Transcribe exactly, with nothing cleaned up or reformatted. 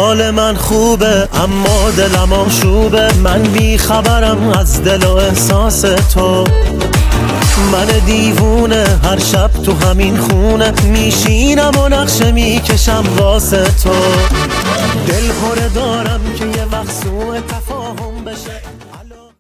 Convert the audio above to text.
حال من خوبه اما دلم آشوبه. من بی خبرم از دل و احساس تو، من دیوونه هر شب تو همین خونه میشینم و نقشه میکشم واسه تو. دل خوره دارم که یه وقت سوء